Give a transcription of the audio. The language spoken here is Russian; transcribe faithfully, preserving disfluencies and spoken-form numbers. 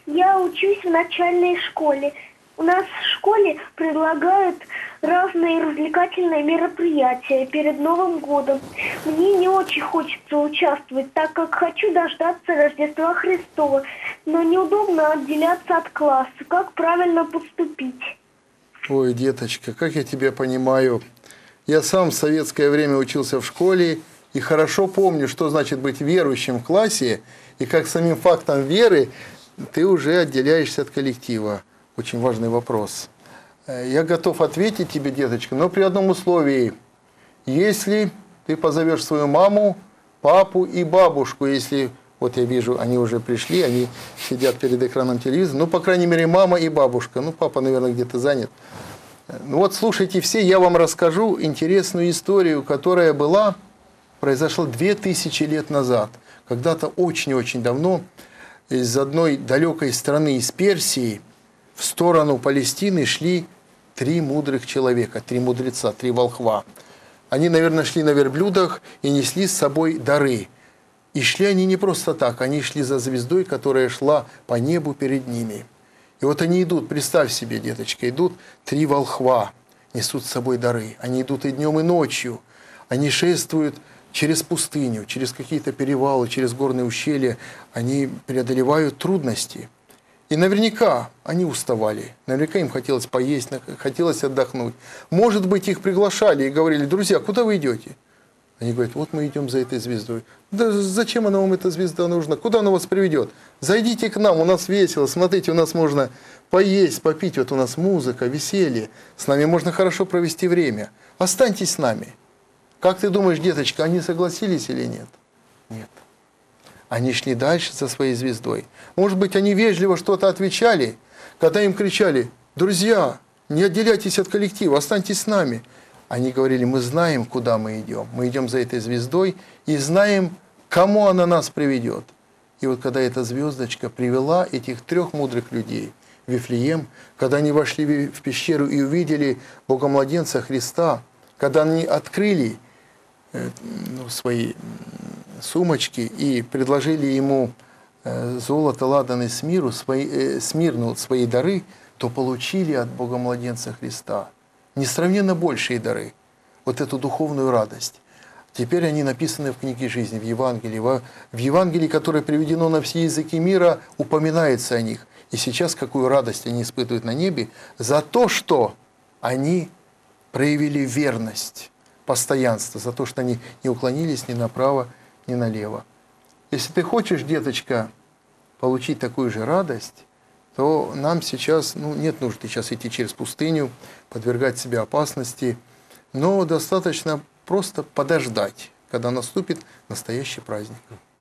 Я учусь в начальной школе. У нас в школе предлагают разные развлекательные мероприятия перед Новым годом. Мне не очень хочется участвовать, так как хочу дождаться Рождества Христова. Но неудобно отделяться от класса. Как правильно поступить? Ой, деточка, как я тебя понимаю. Я сам в советское время учился в школе и хорошо помню, что значит быть верующим в классе, и как самим фактом веры ты уже отделяешься от коллектива. Очень важный вопрос. Я готов ответить тебе, деточка, но при одном условии. Если ты позовешь свою маму, папу и бабушку, если, вот я вижу, они уже пришли, они сидят перед экраном телевизора, ну, по крайней мере, мама и бабушка, ну, папа, наверное, где-то занят. Ну, вот слушайте все, я вам расскажу интересную историю, которая была, произошла две тысячи лет назад. Когда-то очень-очень давно из одной далекой страны, из Персии, в сторону Палестины шли три мудрых человека, три мудреца, три волхва. Они, наверное, шли на верблюдах и несли с собой дары. И шли они не просто так, они шли за звездой, которая шла по небу перед ними. И вот они идут, представь себе, деточка, идут три волхва, несут с собой дары. Они идут и днем, и ночью. Они шествуют через пустыню, через какие-то перевалы, через горные ущелья. Они преодолевают трудности. И наверняка они уставали, наверняка им хотелось поесть, хотелось отдохнуть. Может быть, их приглашали и говорили: друзья, куда вы идете? Они говорят: вот мы идем за этой звездой. Да зачем она вам, эта звезда, нужна? Куда она вас приведет? Зайдите к нам, у нас весело, смотрите, у нас можно поесть, попить, вот у нас музыка, веселье. С нами можно хорошо провести время. Останьтесь с нами. Как ты думаешь, деточка, они согласились или нет? Нет. Они шли дальше за своей звездой. Может быть, они вежливо что-то отвечали, когда им кричали: друзья, не отделяйтесь от коллектива, останьтесь с нами. Они говорили: мы знаем, куда мы идем. Мы идем за этой звездой и знаем, кому она нас приведет. И вот когда эта звездочка привела этих трех мудрых людей в Вифлеем, когда они вошли в пещеру и увидели Богомладенца Христа, когда они открыли э, ну, свои сумочки и предложили ему э, золото, ладан и смиру, свои, э, смирну, свои дары, то получили от Богомладенца Христа несравненно большие дары, вот эту духовную радость. Теперь они написаны в книге жизни, в Евангелии. В Евангелии, которое приведено на все языки мира, упоминается о них. И сейчас какую радость они испытывают на небе за то, что они проявили верность, постоянство, за то, что они не уклонились ни направо, ни налево. Если ты хочешь, деточка, получить такую же радость, то нам сейчас, ну, нет нужды сейчас идти через пустыню, подвергать себя опасности, но достаточно просто подождать, когда наступит настоящий праздник.